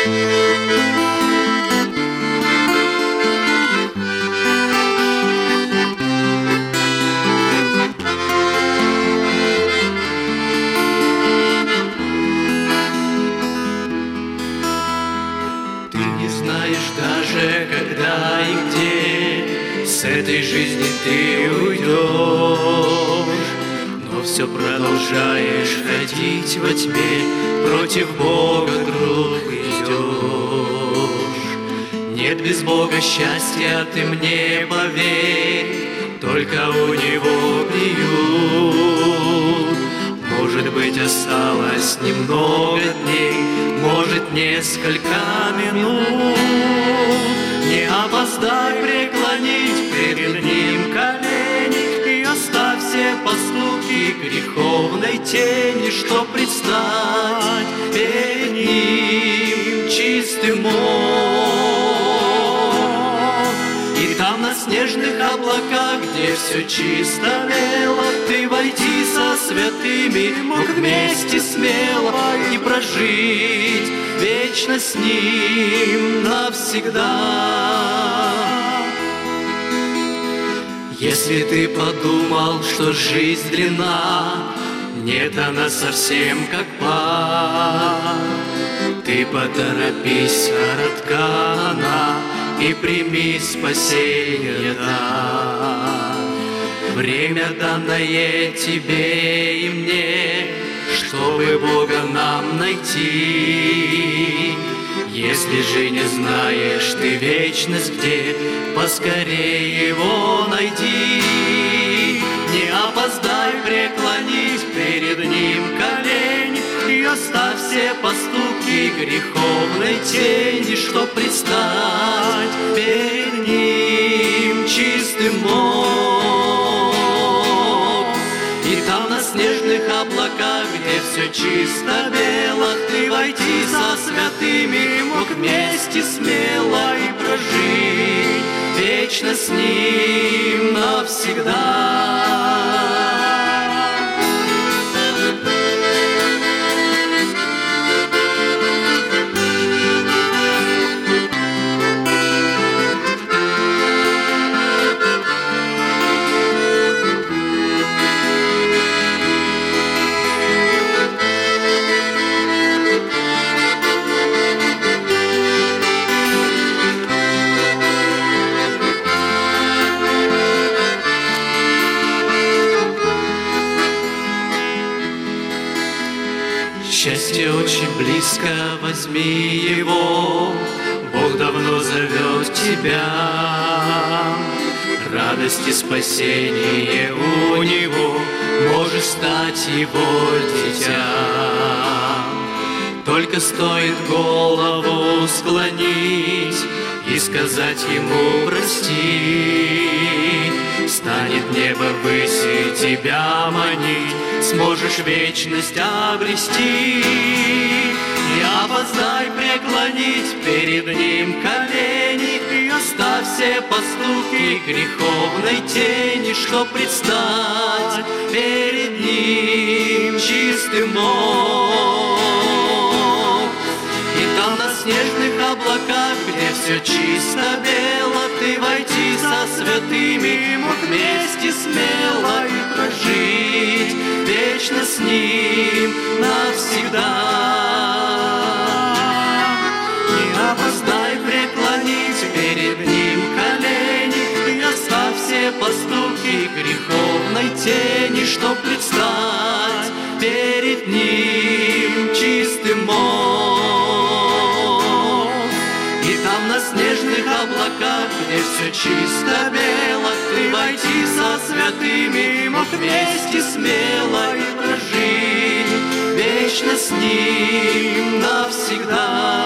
Ты не знаешь даже, когда и где с этой жизни ты уйдешь, но все продолжаешь ходить во тьме, против Бога круг идешь. Нет без Бога счастья, ты мне поверь, только у Него приют. Может быть, осталось немного дней, может, несколько минут. Не опоздай преклонить перед Ним колени и оставь все поступки греховной тени, чтоб предстать перед Ним чистым мог. И там на снежных облаках, где все чисто бело, ты войти со святыми мог вместе смело и прожить вечно с Ним навсегда. Если ты подумал, что жизнь длинна, нет, она совсем как пар. Ты поторопись, коротка она, и прими спасение дар. Время, данное тебе и мне, чтобы Бога нам найти. Если же не знаешь ты вечность где, поскорее Его найди. Не опоздай преклонить перед Ним колени и оставь все поступки греховной тени, чтоб предстать перед Ним чистым мог. И там на снежных облаках, где все чисто бело, ты войти со святыми мог вместе смело и прожить вечно с Ним навсегда. Счастье очень близко, возьми его, Бог давно зовет тебя. Радость и спасение у Него, можешь стать Его дитя. Только стоит голову склонить и сказать Ему прости, станет небо выси тебя манить, сможешь вечность обрести. Не опоздай преклонить перед Ним колени и оставь все поступки греховной тени, чтоб предстать перед Ним чистым мог. И там на снежных облаках, где все чисто бело, ты войти со святыми мог вместе смело и прожить вечно с Ним навсегда. Не опоздай преклонить перед Ним колени и оставь все поступки греховной тени, чтоб предстать перед Ним чистым мог. И там на снежных облаках, где все чисто бело, ты войти со святыми мог вместе смело и прожить вечно с Ним навсегда.